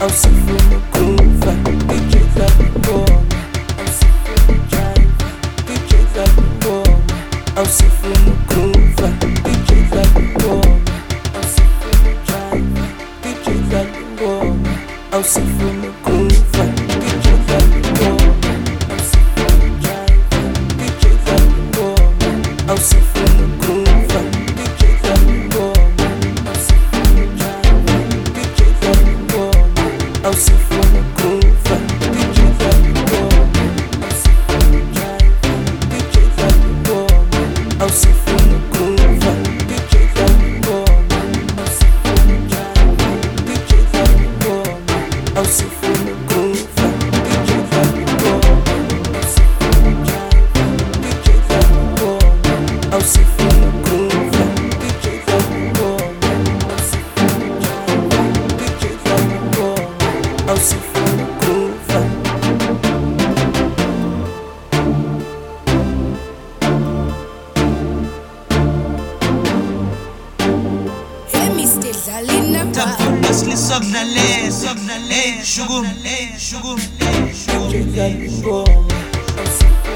awusifuna ukuva DJ dlala ingoma awusifuna jive DJ dlala ingoma awusifuna ukuva DJ dlala ingoma awusifuna jive DJ dlala ingoma awusifuna ukuva DJ dlala ingoma awusifuna jive DJ dlala ingoma awusifuna ukuva DJ dlala ingoma awusifuna jive DJ dlala ingoma awusifuna ukuva DJ dlala ingoma awusifuna jive DJ dlala ingoma awusifuna ukuva DJ dlala ingoma awusifuna jive DJ dlala ingoma awusifuna ukuva DJ dlala ingoma awusifuna jive DJ dlala ingoma awusifuna ukuva DJ dlala ingoma awusifuna jive DJ dlala ingoma awusifuna ukuva Hey Mr. Dlalina DJ dlala ingoma